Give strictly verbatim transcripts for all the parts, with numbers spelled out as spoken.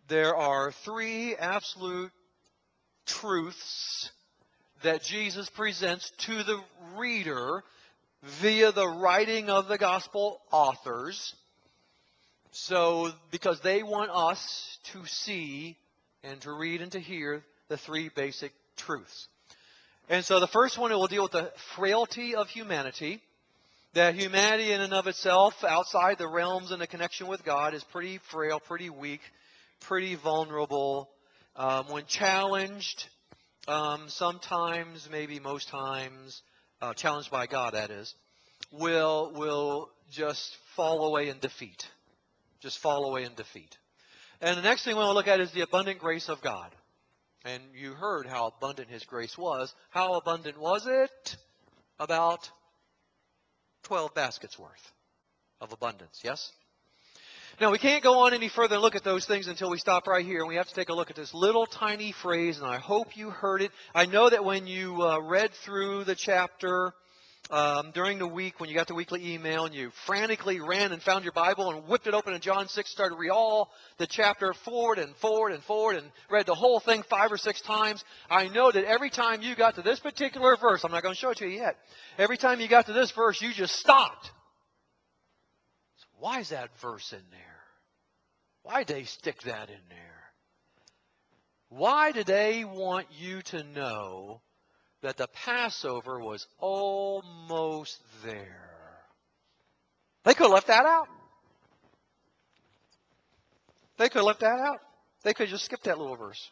there are three absolute truths that Jesus presents to the reader via the writing of the gospel authors. So, because they want us to see and to read and to hear the three basic truths. And so the first one, it will deal with the frailty of humanity. That humanity in and of itself, outside the realms and the connection with God, is pretty frail, pretty weak, pretty vulnerable. Um, when challenged, um, sometimes, maybe most times, uh, challenged by God, that is, will will just fall away in defeat. Just fall away in defeat. And the next thing we want to look at is the abundant grace of God. And you heard how abundant His grace was. How abundant was it? About twelve baskets worth of abundance, yes? Now, we can't go on any further and look at those things until we stop right here. And we have to take a look at this little tiny phrase, and I hope you heard it. I know that when you uh, read through the chapter um, during the week, when you got the weekly email, and you frantically ran and found your Bible and whipped it open in John six, started to read all the chapter forward and forward and forward and read the whole thing five or six times, I know that every time you got to this particular verse, I'm not going to show it to you yet, every time you got to this verse, you just stopped. So why is that verse in there? Why did they stick that in there? Why did they want you to know that the Passover was almost there? They could have left that out. They could have left that out. They could have just skipped that little verse.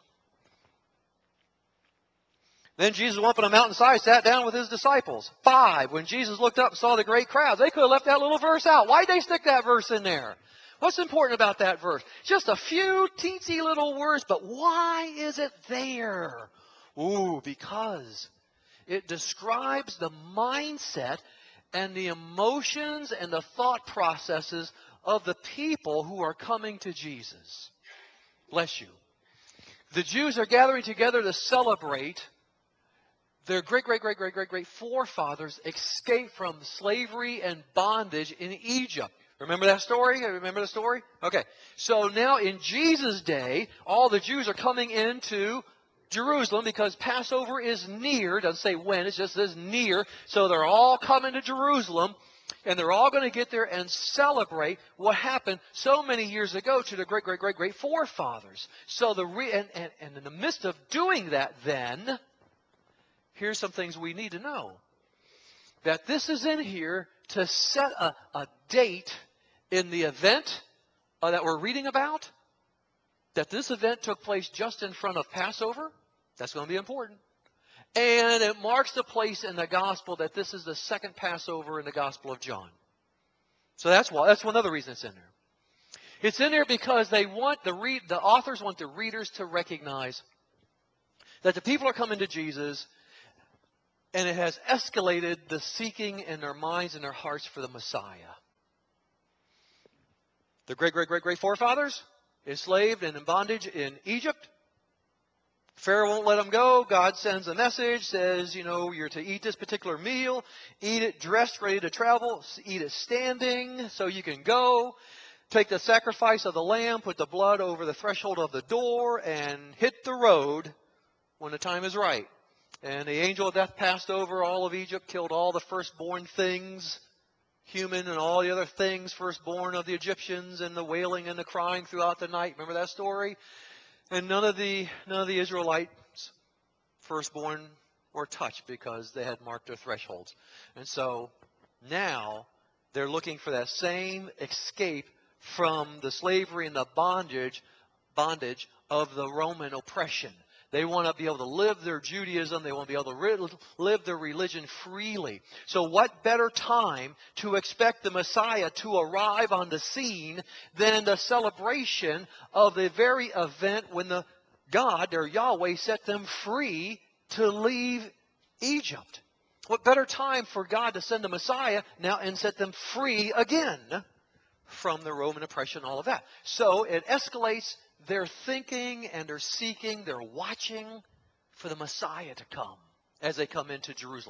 Then Jesus went up on a mountainside, sat down with His disciples. Five, when Jesus looked up and saw the great crowds, they could have left that little verse out. Why did they stick that verse in there? What's important about that verse? Just a few teensy little words, but why is it there? Ooh, because it describes the mindset and the emotions and the thought processes of the people who are coming to Jesus. Bless you. The Jews are gathering together to celebrate their great, great, great, great, great, great forefathers' escape from slavery and bondage in Egypt. Remember that story? Remember the story? Okay. So now in Jesus' day, all the Jews are coming into Jerusalem because Passover is near. It doesn't say when, it just says near. So they're all coming to Jerusalem, and they're all going to get there and celebrate what happened so many years ago to their great, great, great, great forefathers. So the re- and, and, and in the midst of doing that then, here's some things we need to know. That this is in here to set a, a date in the event uh, that we're reading about. That this event took place just in front of Passover. That's going to be important. And it marks the place in the gospel that this is the second Passover in the Gospel of John. So that's why. That's one other reason it's in there. It's in there because they want the read, the authors want the readers to recognize that the people are coming to Jesus, and it has escalated the seeking in their minds and their hearts for the Messiah. The great, great, great, great forefathers, enslaved and in bondage in Egypt. Pharaoh won't let them go. God sends a message, says, you know, you're to eat this particular meal. Eat it dressed, ready to travel. Eat it standing so you can go. Take the sacrifice of the lamb, put the blood over the threshold of the door, and hit the road when the time is right. And the angel of death passed over all of Egypt, killed all the firstborn things, human and all the other things, firstborn of the Egyptians, and the wailing and the crying throughout the night. Remember that story? And none of the none of the Israelites' firstborn were touched because they had marked their thresholds. And so now they're looking for that same escape from the slavery and the bondage, bondage of the Roman oppression. They want to be able to live their Judaism. They want to be able to re- live their religion freely. So what better time to expect the Messiah to arrive on the scene than the celebration of the very event when the God, or Yahweh, set them free to leave Egypt? What better time for God to send the Messiah now and set them free again from the Roman oppression, all of that? So it escalates their thinking and their seeking, they're watching for the Messiah to come as they come into Jerusalem.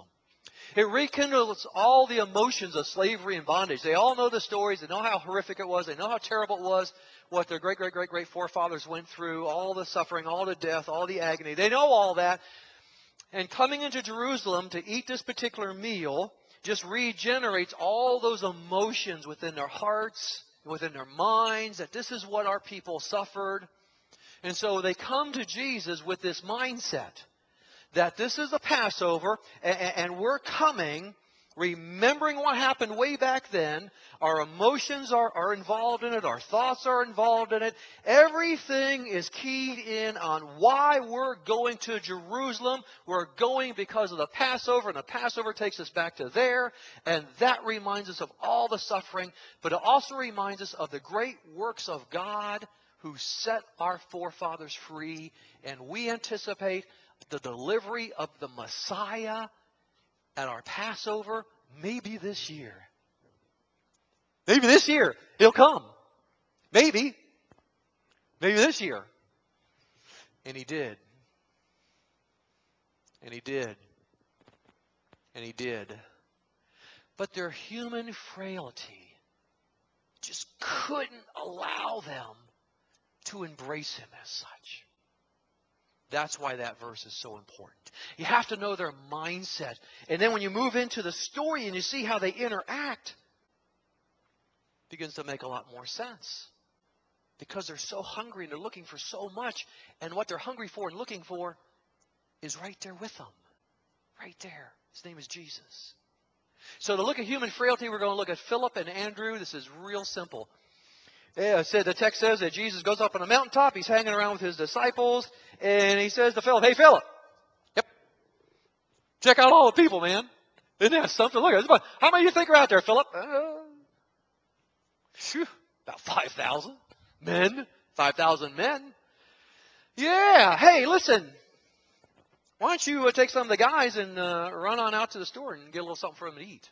It rekindles all the emotions of slavery and bondage. They all know the stories. They know how horrific it was. They know how terrible it was, what their great, great, great, great forefathers went through, all the suffering, all the death, all the agony. They know all that. And coming into Jerusalem to eat this particular meal just regenerates all those emotions within their hearts, within their minds, that this is what our people suffered. And so they come to Jesus with this mindset that this is the Passover, and we're coming, remembering what happened way back then. Our emotions are, are involved in it. Our thoughts are involved in it. Everything is keyed in on why we're going to Jerusalem. We're going because of the Passover, and the Passover takes us back to there. And that reminds us of all the suffering, but it also reminds us of the great works of God who set our forefathers free. And we anticipate the delivery of the Messiah at our Passover, maybe this year. Maybe this year He'll come. Maybe. Maybe this year. And He did. And He did. And He did. But their human frailty just couldn't allow them to embrace Him as such. That's why that verse is so important. You have to know their mindset. And then when you move into the story and you see how they interact, it begins to make a lot more sense. Because they're so hungry and they're looking for so much. And what they're hungry for and looking for is right there with them. Right there. His name is Jesus. So to look at human frailty, we're going to look at Philip and Andrew. This is real simple. Yeah, said the text says that Jesus goes up on a mountaintop. He's hanging around with His disciples. And He says to Philip, "Hey, Philip. Yep. Check out all the people, man. Isn't that something? Look at this. How many do you think are out there, Philip?" Uh, whew, about five thousand men. five thousand men. Yeah. Hey, listen. Why don't you uh, take some of the guys and uh, run on out to the store and get a little something for them to eat?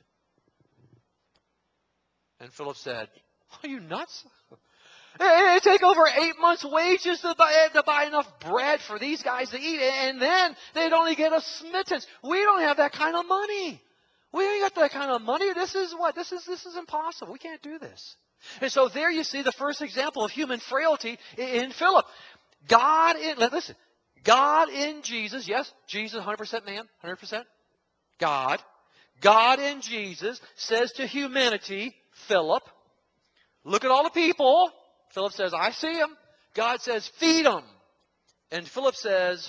And Philip said, "Are you nuts? It take over eight months' wages to buy, to buy enough bread for these guys to eat, and then they'd only get a smittance. We don't have that kind of money. We ain't got that kind of money. This is what? This is this is impossible. We can't do this." And so there you see the first example of human frailty in Philip. God in, listen, God in Jesus, yes, Jesus one hundred percent man, one hundred percent God. God in Jesus says to humanity, Philip, look at all the people. Philip says, "I see them." God says, "Feed them." And Philip says,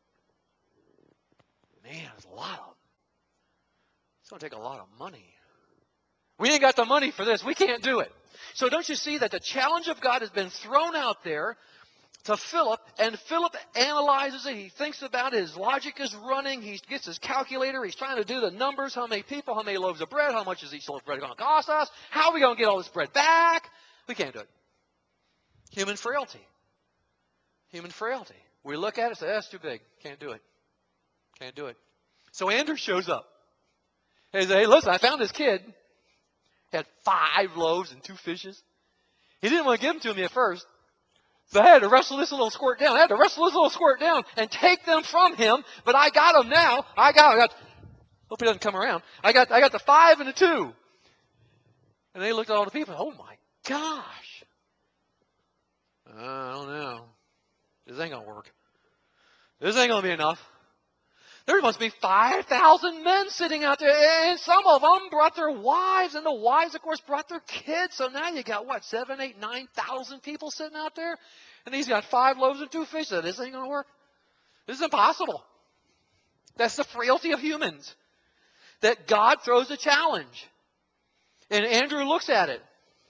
"Man, there's a lot of them. It's going to take a lot of money. We ain't got the money for this. We can't do it." So don't you see that the challenge of God has been thrown out there to Philip, and Philip analyzes it. He thinks about it. His logic is running. He gets his calculator. He's trying to do the numbers. How many people, how many loaves of bread, how much is each loaf of bread going to cost us? How are we going to get all this bread back? We can't do it. Human frailty. Human frailty. We look at it and say, "That's too big. Can't do it. Can't do it." So Andrew shows up. He says, "Hey, listen, I found this kid. He had five loaves and two fishes. He didn't want to give them to me at first. So I had to wrestle this little squirt down. I had to wrestle this little squirt down and take them from him. But I got them now. I got, I got, hope he doesn't come around. I got, I got the five and the two." And they looked at all the people. "Oh my gosh. Uh, I don't know. This ain't going to work. This ain't going to be enough. There must be five thousand men sitting out there. And some of them brought their wives. And the wives, of course, brought their kids. So now you got, what, seven, eight, nine thousand people sitting out there? And he's got five loaves and two fish. So this ain't going to work. This is impossible." That's the frailty of humans. That God throws a challenge. And Andrew looks at it.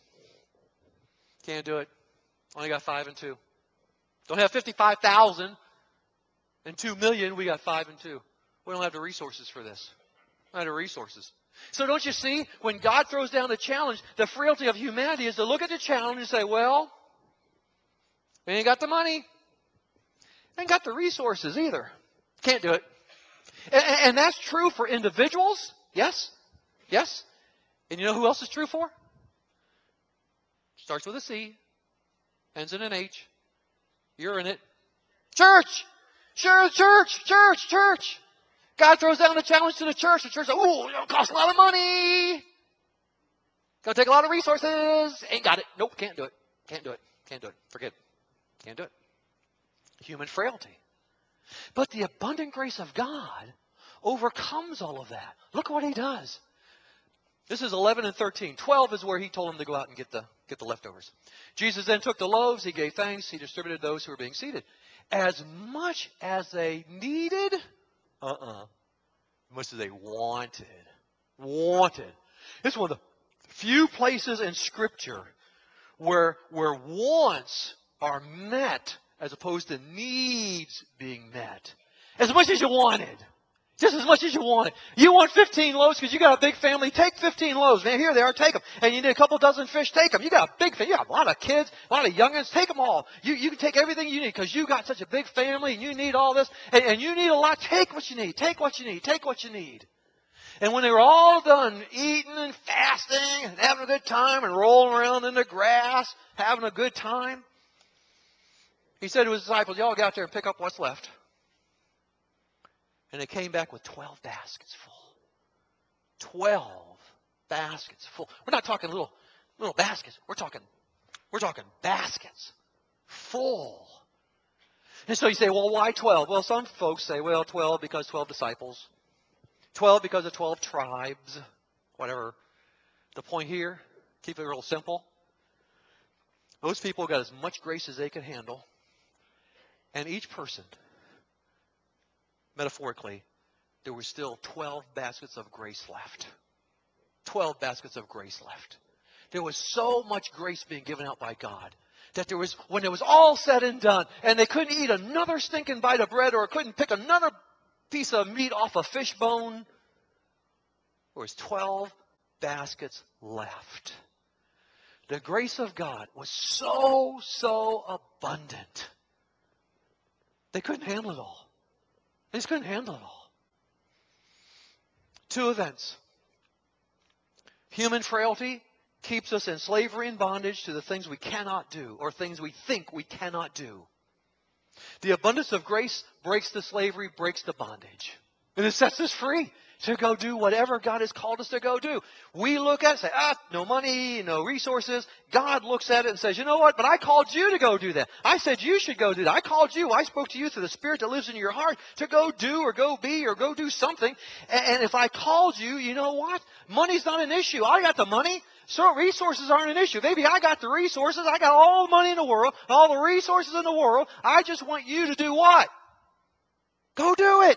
Can't do it. Only got five and two. Don't have fifty-five thousand and two million. We got five and two. We don't have the resources for this. We don't have the resources. So don't you see, when God throws down the challenge, the frailty of humanity is to look at the challenge and say, "Well, we ain't got the money. Ain't got the resources either. Can't do it." And, and that's true for individuals. Yes. Yes. And you know who else is true for? Starts with a C. Ends in an H. You're in it. Church. Sure, church, church, church. God throws down the challenge to the church. The church says, ooh, it'll cost a lot of money. Gonna take a lot of resources. Ain't got it. Nope, can't do it. Can't do it. Can't do it. Forget it. Can't do it. Human frailty. But the abundant grace of God overcomes all of that. Look what he does. This is eleven and thirteen. twelve is where he told them to go out and get the, get the leftovers. Jesus then took the loaves. He gave thanks. He distributed those who were being seated. As much as they needed, uh-uh, as much as they wanted. Wanted. This is one of the few places in Scripture where, where wants are met as opposed to needs being met. As much as you wanted. Just as much as you wanted. You want fifteen loaves because you got a big family. Take fifteen loaves. Man, here they are. Take them. And you need a couple dozen fish. Take them. You got a big family. You got a lot of kids, a lot of youngins. Take them all. You, you can take everything you need because you got such a big family and you need all this. And, and you need a lot. Take what you need. Take what you need. Take what you need. And when they were all done eating and fasting and having a good time and rolling around in the grass, having a good time, he said to his disciples, y'all get out there and pick up what's left. And they came back with twelve baskets full. twelve baskets full. We're not talking little, little baskets. We're talking, we're talking baskets full. And so you say, well, why twelve? Well, some folks say, well, twelve because twelve disciples. twelve because of twelve tribes. Whatever. The point here, keep it real simple. Those people got as much grace as they could handle. And each person, metaphorically, there were still twelve baskets of grace left. twelve baskets of grace left. There was so much grace being given out by God that there was, when it was all said and done, and they couldn't eat another stinking bite of bread or couldn't pick another piece of meat off a fish bone, there was twelve baskets left. The grace of God was so, so abundant. They couldn't handle it all. They just couldn't handle it all. Two events. Human frailty keeps us in slavery and bondage to the things we cannot do or things we think we cannot do. The abundance of grace breaks the slavery, breaks the bondage. And it sets us free to go do whatever God has called us to go do. We look at it and say, ah, no money, no resources. God looks at it and says, you know what? But I called you to go do that. I said you should go do that. I called you. I spoke to you through the Spirit that lives in your heart to go do or go be or go do something. And, and if I called you, you know what? Money's not an issue. I got the money. So resources aren't an issue. Baby, I got the resources. I got all the money in the world, all the resources in the world. I just want you to do what? Go do it.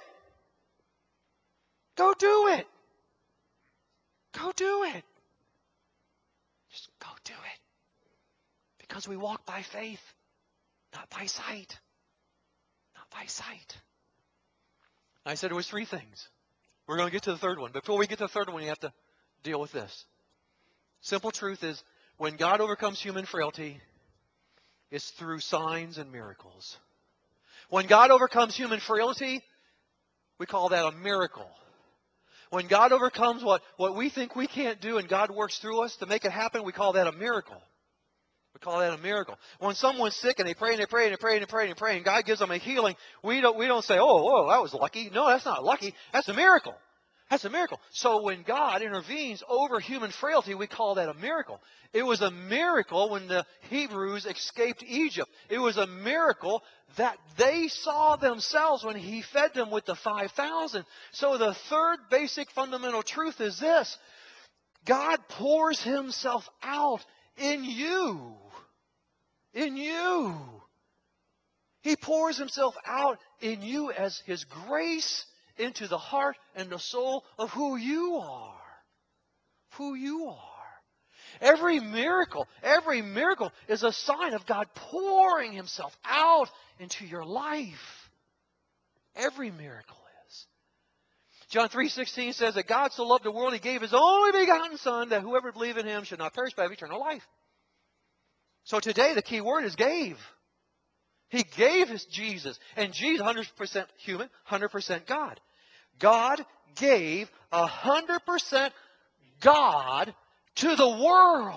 Go do it. Go do it. Just go do it. Because we walk by faith, not by sight. Not by sight. I said it was three things. We're going to get to the third one. Before we get to the third one, you have to deal with this. Simple truth is, when God overcomes human frailty, it's through signs and miracles. When God overcomes human frailty, we call that a miracle. When God overcomes what, what we think we can't do and God works through us to make it happen, we call that a miracle. We call that a miracle. When someone's sick and they pray and they pray and they pray and they pray and they pray and God gives them a healing, we don't, we don't say, oh, whoa, that was lucky. No, that's not lucky. That's a miracle. That's a miracle. So when God intervenes over human frailty, we call that a miracle. It was a miracle when the Hebrews escaped Egypt. It was a miracle that they saw themselves when He fed them with the five thousand. So the third basic fundamental truth is this. God pours Himself out in you. In you. He pours Himself out in you as His grace into the heart and the soul of who you are. Who you are. Every miracle, every miracle is a sign of God pouring Himself out into your life. Every miracle is. John three sixteen says that God so loved the world, He gave His only begotten Son, that whoever believes in Him should not perish but have eternal life. So today the key word is gave. He gave His Jesus. And Jesus, one hundred percent human, one hundred percent God. God gave one hundred percent God to the world.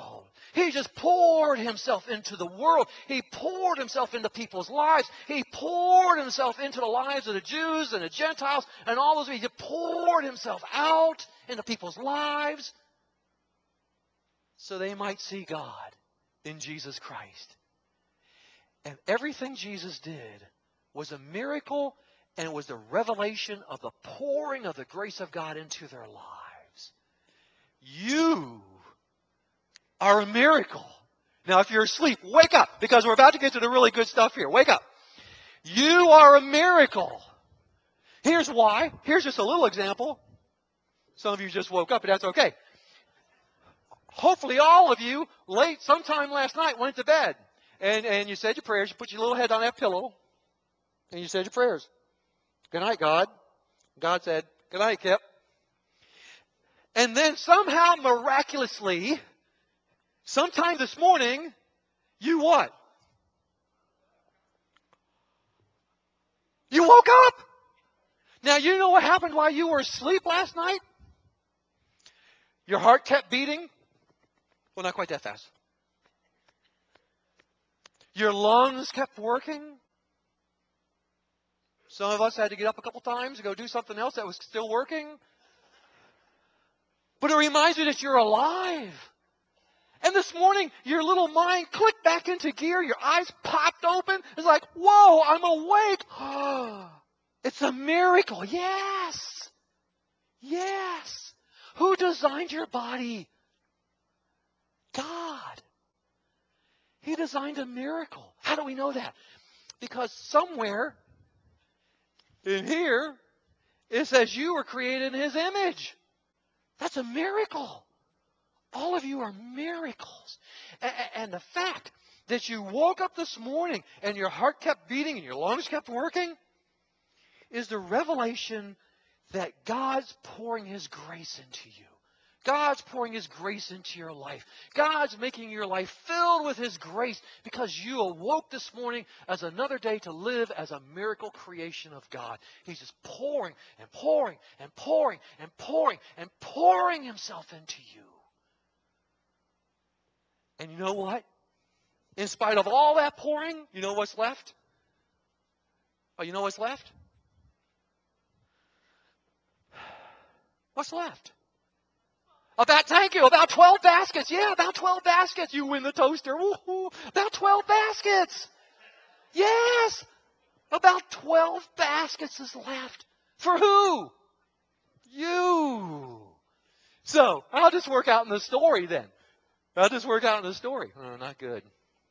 He just poured himself into the world. He poured himself into people's lives. He poured himself into the lives of the Jews and the Gentiles and all those people. He poured himself out into people's lives so they might see God in Jesus Christ. And everything Jesus did was a miracle, and it was the revelation of the pouring of the grace of God into their lives. You are a miracle. Now, if you're asleep, wake up, because we're about to get to the really good stuff here. Wake up. You are a miracle. Here's why. Here's just a little example. Some of you just woke up, but that's okay. Hopefully all of you, late sometime last night, went to bed. And, and you said your prayers. You put your little head on that pillow. And you said your prayers. Good night, God. God said, good night, Kip. And then somehow, miraculously, sometime this morning, you what? You woke up. Now, you know what happened while you were asleep last night? Your heart kept beating. Well, not quite that fast. Your lungs kept working. Some of us had to get up a couple times and go do something else that was still working. But it reminds you that you're alive. And this morning, your little mind clicked back into gear. Your eyes popped open. It's like, whoa, I'm awake. It's a miracle. Yes. Yes. Who designed your body? God. He designed a miracle. How do we know that? Because somewhere in here, it says you were created in His image. That's a miracle. All of you are miracles. And the fact that you woke up this morning and your heart kept beating and your lungs kept working is the revelation that God's pouring His grace into you. God's pouring His grace into your life. God's making your life filled with His grace because you awoke this morning as another day to live as a miracle creation of God. He's just pouring and pouring and pouring and pouring and pouring Himself into you. And you know what? In spite of all that pouring, you know what's left? Oh, you know what's left? What's left? About, thank you, about twelve baskets. Yeah, about twelve baskets. You win the toaster. Woo-hoo. About twelve baskets. Yes. About twelve baskets is left. For who? You. So, I'll just work out in the story then. I'll just work out in the story. Oh, not good.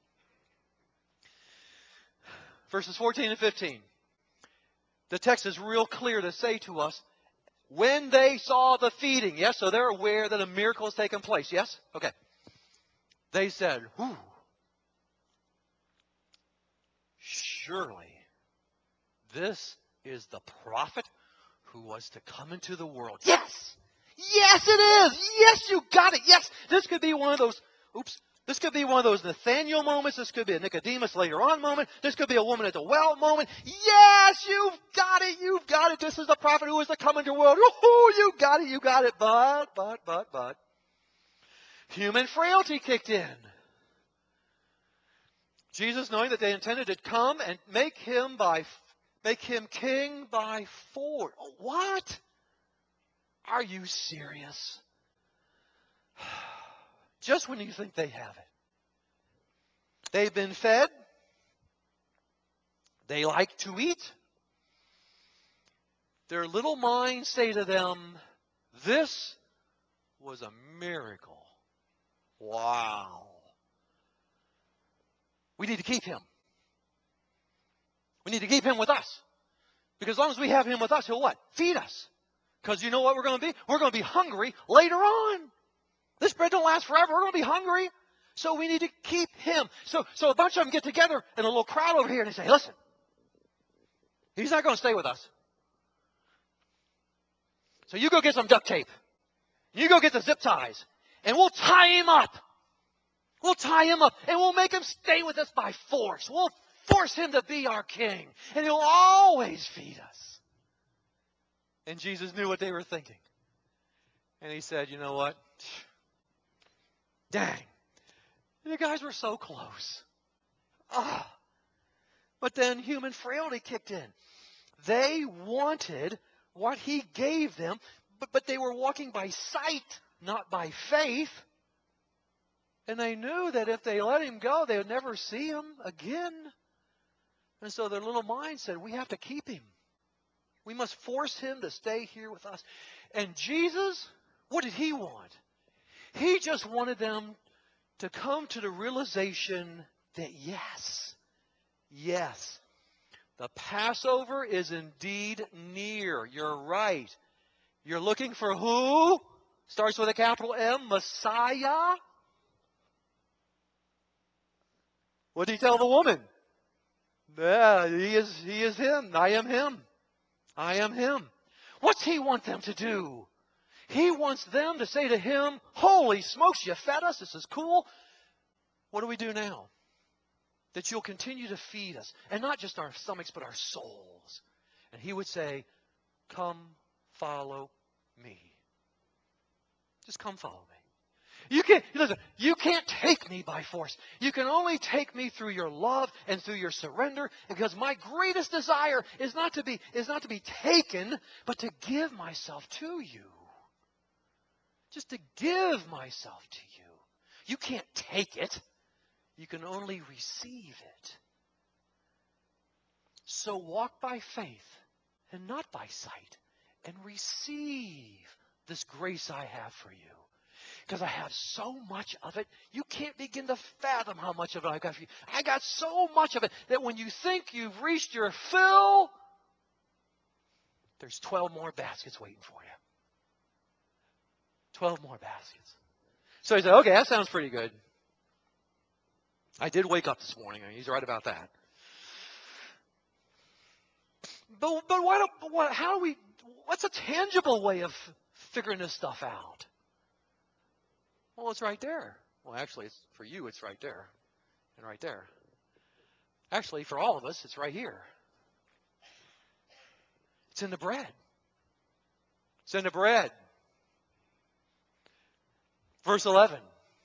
Verses fourteen and fifteen. The text is real clear to say to us, when they saw the feeding, yes, so they're aware that a miracle has taken place, yes? Okay. They said, whew, surely this is the prophet who was to come into the world. Yes! Yes, it is! Yes, you got it! Yes! This could be one of those, oops, this could be one of those Nathaniel moments. This could be a Nicodemus later on moment. This could be a woman at the well moment. Yes, you've got it. You've got it. This is the prophet who is to come into the world. Ooh, you got it. You got it. But, but, but, but. Human frailty kicked in. Jesus, knowing that they intended to come and make him by, make him king by force. What? Are you serious? Just when you think they have it. They've been fed. They like to eat. Their little minds say to them, this was a miracle. Wow. We need to keep him. We need to keep him with us. Because as long as we have him with us, he'll what? Feed us. Because you know what we're going to be? We're going to be hungry later on. This bread don't last forever. We're going to be hungry. So we need to keep him. So, so a bunch of them get together in a little crowd over here and they say, listen, he's not going to stay with us. So you go get some duct tape. You go get the zip ties. And we'll tie him up. We'll tie him up. And we'll make him stay with us by force. We'll force him to be our king. And he'll always feed us. And Jesus knew what they were thinking. And he said, you know what? Dang. You guys were so close. Ah. But then human frailty kicked in. They wanted what he gave them, but, but they were walking by sight, not by faith. And they knew that if they let him go, they would never see him again. And so their little mind said, we have to keep him. We must force him to stay here with us. And Jesus, what did he want? He just wanted them to come to the realization that yes, yes, the Passover is indeed near. You're right. You're looking for who? Starts with a capital M, Messiah. What did he tell the woman? Yeah, he is, he is him. I am him. I am him. What's he want them to do? He wants them to say to him, holy smokes, you fed us. This is cool. What do we do now? That you'll continue to feed us. And not just our stomachs, but our souls. And he would say, come follow me. Just come follow me. You can't, listen, you can't take me by force. You can only take me through your love and through your surrender, because my greatest desire is not to be, is not to be taken, but to give myself to you. Just to give myself to you. You can't take it. You can only receive it. So walk by faith and not by sight, and receive this grace I have for you. Because I have so much of it, you can't begin to fathom how much of it I've got for you. I got so much of it that when you think you've reached your fill, there's twelve more baskets waiting for you. twelve more baskets. So he said, okay, that sounds pretty good. I did wake up this morning. He's right about that. But, but why don't, what, how do we, what's a tangible way of figuring this stuff out? Well, it's right there. Well, actually, it's, for you, it's right there and right there. Actually, for all of us, it's right here. It's in the bread. It's in the bread. Verse eleven.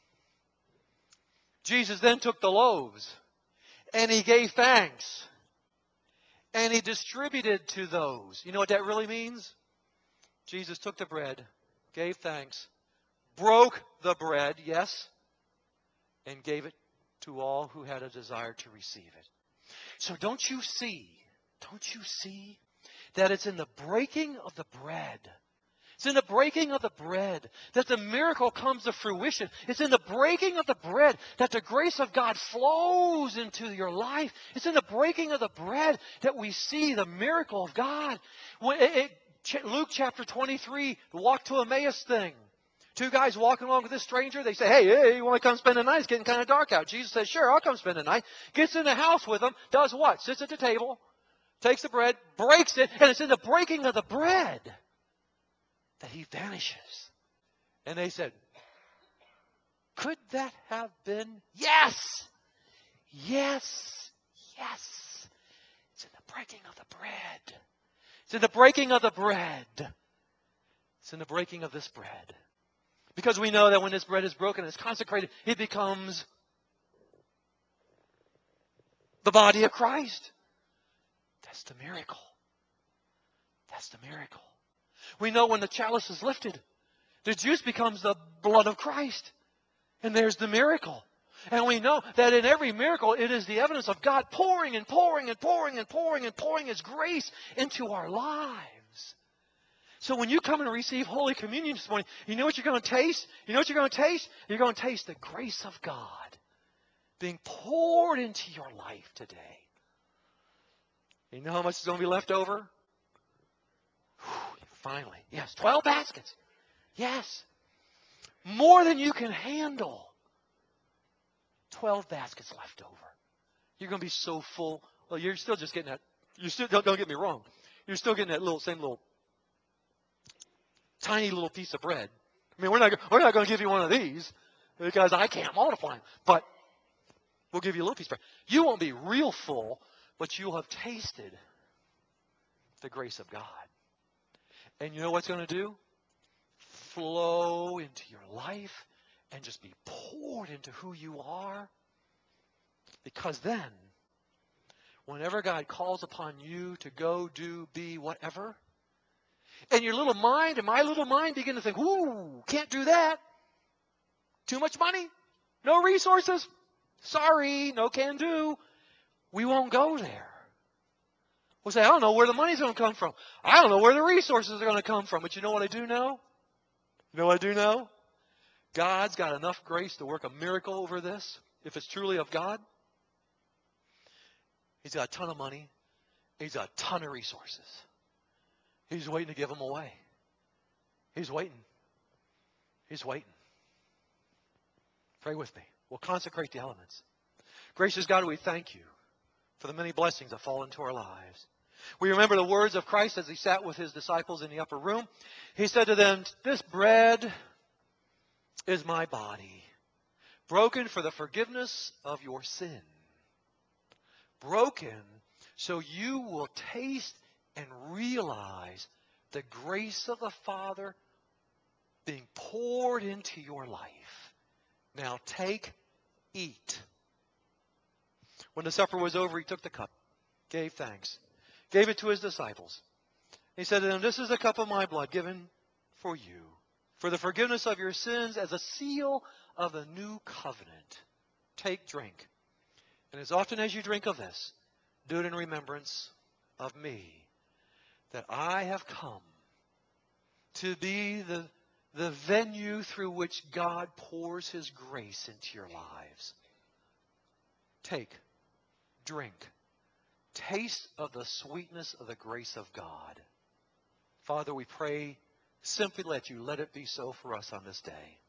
Jesus then took the loaves, and he gave thanks, and he distributed to those. You know what that really means? Jesus took the bread, gave thanks, broke the bread, yes, and gave it to all who had a desire to receive it. So don't you see, don't you see that it's in the breaking of the bread, it's in the breaking of the bread that the miracle comes to fruition. It's in the breaking of the bread that the grace of God flows into your life. It's in the breaking of the bread that we see the miracle of God. When it, it, Luke chapter twenty-three, the walk to Emmaus thing. Two guys walking along with this stranger. They say, hey, hey, you want to come spend the night? It's getting kind of dark out. Jesus says, sure, I'll come spend the night. Gets in the house with them. Does what? Sits at the table. Takes the bread. Breaks it. And it's in the breaking of the bread that he vanishes. And they said, could that have been? Yes. Yes. Yes. It's in the breaking of the bread. It's in the breaking of the bread. It's in the breaking of this bread. Because we know that when this bread is broken and it's consecrated, it becomes the body of Christ. That's the miracle. That's the miracle. We know when the chalice is lifted, the juice becomes the blood of Christ. And there's the miracle. And we know that in every miracle, it is the evidence of God pouring and pouring and pouring and pouring and pouring His grace into our lives. So when you come and receive Holy Communion this morning, you know what you're going to taste? You know what you're going to taste? You're going to taste the grace of God being poured into your life today. You know how much is going to be left over? Whew, finally. Yes, twelve baskets. Yes. More than you can handle. twelve baskets left over. You're going to be so full. Well, you're still just getting that. You still don't, don't get me wrong. You're still getting that little same little tiny little piece of bread. I mean, we're not we're not going to give you one of these because I can't multiply them. But we'll give you a little piece of bread. You won't be real full, but you'll have tasted the grace of God. And you know what's going to do? Flow into your life and just be poured into who you are. Because then, whenever God calls upon you to go, do, be, whatever, and your little mind and my little mind begin to think, ooh, can't do that. Too much money. No resources. Sorry, no can do. We won't go there. We'll say, I don't know where the money's going to come from. I don't know where the resources are going to come from. But you know what I do know? You know what I do know? God's got enough grace to work a miracle over this, if it's truly of God. He's got a ton of money. He's got a ton of resources. He's waiting to give them away. He's waiting. He's waiting. Pray with me. We'll consecrate the elements. Gracious God, we thank you for the many blessings that fall into our lives. We remember the words of Christ as he sat with his disciples in the upper room. He said to them, this bread is my body, broken for the forgiveness of your sin. Broken so you will taste and realize the grace of the Father being poured into your life. Now take, eat. When the supper was over, he took the cup, gave thanks, gave it to his disciples. He said to them, this is the cup of my blood given for you, for the forgiveness of your sins as a seal of the new covenant. Take, drink. And as often as you drink of this, do it in remembrance of me, that I have come to be the, the venue through which God pours his grace into your lives. Take, drink, taste of the sweetness of the grace of God. Father, we pray, simply let you let it be so for us on this day.